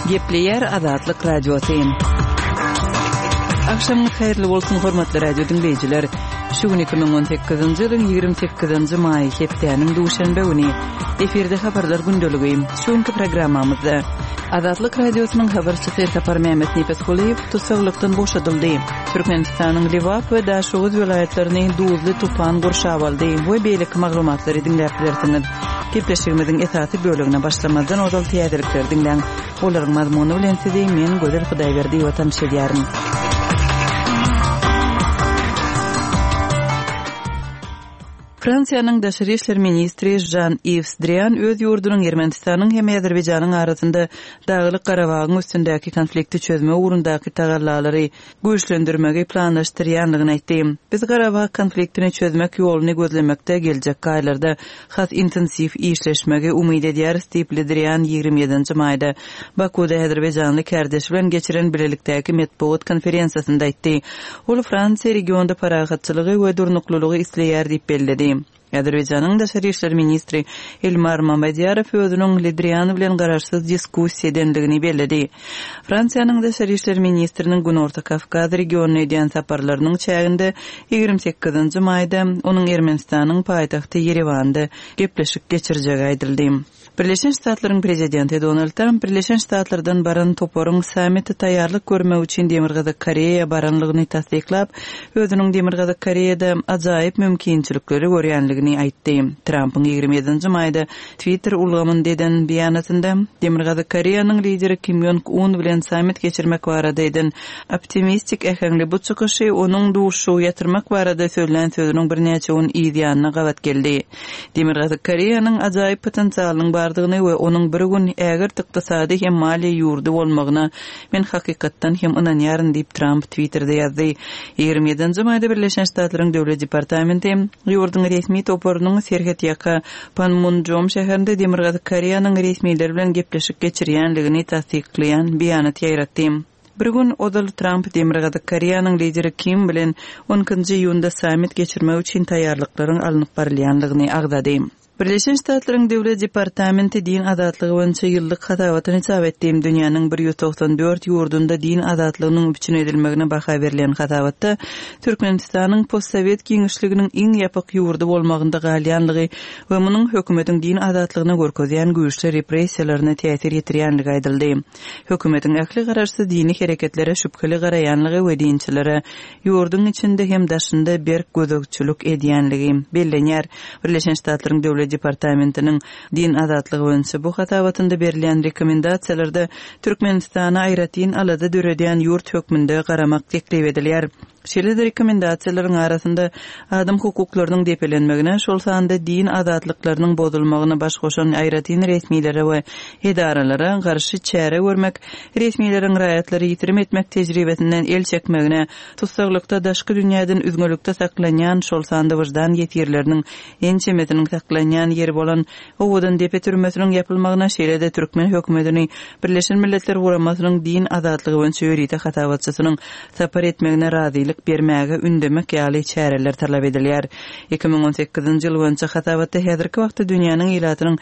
Gepleyer Azatlyk Radiosu. Akşamınız hayırlı bolsun hormatly radio dinleyijiler. Şu gün 2018-nji ýylyň 28-nji maý hepdeniň duşanbe güni eferde habarlar gündöligi. Şuňky programmamyzda Azatlyk Radiosynyň habarçysy Sapar Mehmet Nefesguliýew tutsaqlykdan boşadyldy. Türkmenistanyň Liwap we Daşoğuz welaýatlaryny duzly tufan gurşap aldy. Bu beýlik maglumatlary dinläp bilersiňiz. Gepleşigimiziň esasy bölügine başlamadan ozal tiýerlikler dinleň. Olaryň mazmuny bilen sizi men Gözel Hudaýberdi watan şeýärmi. Fransiýanyň Daşary işler ministri Jean-Yves Drian öz ýurdunyň Ermenistanyň hem Azerbaýjanyň arasynda Daglyk Garabagyň üstündäki konflikti çözme ugrundaky tagallalary güýçlendirmegi planlaşdyrýanlygyny aýtdy. Biz Garabag konfliktini çözmek ýoluny gözlemekde geljek aýlarda has intensiv işleşmegi umyt edýäris diýip Drian 27-nji maýda Bakuda Azerbaýjanly kärdeşi bilen geçiren bilelikdäki medeniýet konferensiýasynda aýtdy. Ol Fransiýa regionda paragatçylygy we durnuklulygy isleýär diýip bellädi. Azerbaýjanyň Daşary işler ministri Elmar Mamedýarow özüniň Drian bilen garaşsyz diskussiýa edenligini bellädi. Fransiýanyň Daşary işler ministriniň Günorta Kafkaz regionuna edýän saparlarynyň çäginde 28-nji maýda onuň Ermenistanyň paýtagty Yerewanda gepleşik geçirjegi aýdyldy. Birleşen Ştatlaryň prezidenti Donald Trump Birleşen Ştatlardan baran toporyň sammiti taýýarlyk görmek üçin Demirgazyk Koreýa baranlygyny tasdiklap, özüniň Demirgazyk Koreýada ajaýyp mümkinçilikleri görýänligini aýtdy. Trump'yň 27-nji maýda Twitter ulgamynda eden beýanatynda Demirgazyk Koreýanyň lideri Kim Jong-un bilen sammit geçirmek barada eden optimistik ähengli bu çykyşy onuň duşu ýatyrmak barada söýlen sözüniň birnäçe gün ýa-da gawat geldi. Demirgazyk Koreýanyň ajaýyp potensialynyň bardygyny we onuň bir gün äger ykdysady hem mali ýurdu bolmagyna men hakykatdan hem inanýaryn diýip Trump Twitter'da ýazdy. 27-nji maýda Birleşen Ştatlaryň Döwlet Departamenty ýurduň resmi toporunyň Serhet ýaka Panmunjom şäherinde Demirgazyk Koreýanyň resmileri bilen gepleşik geçirýänligini tasdiklaýan beýanat ýaýratdy. Bir gün odal Trump Demirgazyk Koreýanyň lideri Kim bilen 10-njy ýylda sammit geçirmek üçin taýýarlyklaryň alınıp barylýanlygyny agdady. Birleşen Ştatlaryň Döwlet Departamenti din azatlygy boýunça ýyllyk hatawatyny çap etdiğim dünýäniň 194 ýurdunda din azatlygynyň üçin edilmegine baha berilen hatawatda Türkmenistanyň postsovet giňişliginiň iň ýapyk ýurdu bolmagynda galýanlygy we munyň hökümetiň din azatlygyna görkezýän güýçli repressiýalaryna täsir ýetirýänligi aýdyldy. Hökümetiň ähli garaşsy dini hereketlere şüpheli garaýanlygy we dinçilere ýurduň içinde hem daşynda berk gözegçilik edýänligi bellenýär. Birleşen Ştatlaryň Döwlet Departamentiniň din azatlygy boýunça bu hatawatynda berilen rekomendasiýalarda Türkmenistana aýratyn alada döredýän ýurt hökmünde garamak teklip edilýär. Şeýle rekomendasiýalaryň arasynda adam hukuklarynyň depelenmegine, şol sanda din azatlyklarynyň bozulmagyna baş goşan aýratyn resmiýlere we edaralara garşy çäre görmek, resmiýleriň raýatlary ýitirim etmek tejribesinden el çekmegine, tutsaglykda daşky dünýäden üzgünlükde saklanýan, şol sanda wyjdan ýetirleriniň ençemetiniň saklanýan ýeri bolan owudan depe türmesiniň ýapylmagyna, şeýle-de Türkmen hökümetini Birleşen Milletler Guramasynyň din azatlygy boýunça ýörite hatawatçysynyň sapar etmegine razy bermäge ündemek ýaly çäreler talap edilýär. 2018-nji ýyl boýunça hatawatda häzirki wagtda dünýäniň ýylatynyň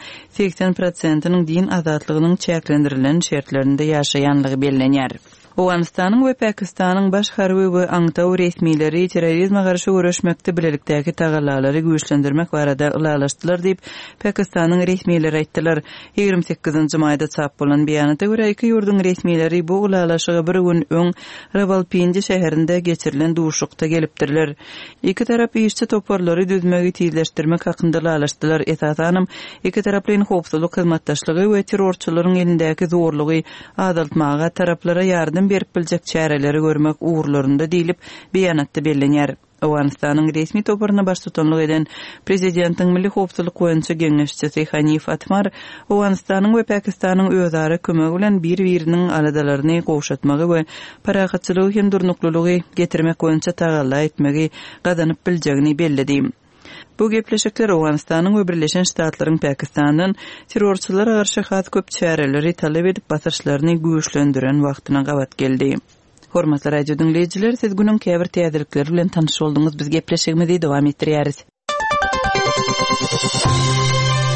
80%-nyň din azatlygynyň çäklendirilen şertlerinde ýaşaýanlygy bellenýär. Awganistanyň we Pakistanyň baş harby we aňtaw resmiýleri terrorizme garşy görüşmekde bilelikdäki tagallalary güýçlendirmek barada ulalaşdylar diýip Pakistanyň resmiýleri aýtdylar. 28-nji maýda çap bolan beýanata görä iki ýurdun resmiýleri bu ulalaşyga bir gün öň Rawalpindi şäherinde geçirilen duşukda gelipdirler. Iki tarap işçi toporlary düzmegi tiýleşdirmek hakynda ulalaşdylar. Esasanam iki taraplyň howpsuzlyk hyzmatdaşlygy we terrorçylaryň elindäki zorlugy azaltmaga taraplara ýardym berip biljek çäreleri görmek uğurlarında diýilip beýanatda bellenýär. Awganistanyň resmi toporuny baş tutanlyk eden prezidentiň milli howpsuzlyk boýunça geňeşçisi Hanif Atmar Awganistanyň we Pakistanyň özara kömegi bilen bir-biriniň aladalaryny gowşatmagy we paragatçylygy hem durnuklulygy getirmek boýunça tagalla etmegi gazanyp biljegini belledi. Bu gepleşikler Awganistanyň we Birleşen Ştatlaryň Pakistanyň terrorçylara garşy hat köp çäreleri talap edip basyrşlaryny güýçlendiren wagtyna gawat geldi. Hormatly radio dinleyijiler, siz günüň käbir täzelikleri bilen tanyş boldyňyz. Biz gepleşigimizi dowam etdirýäris.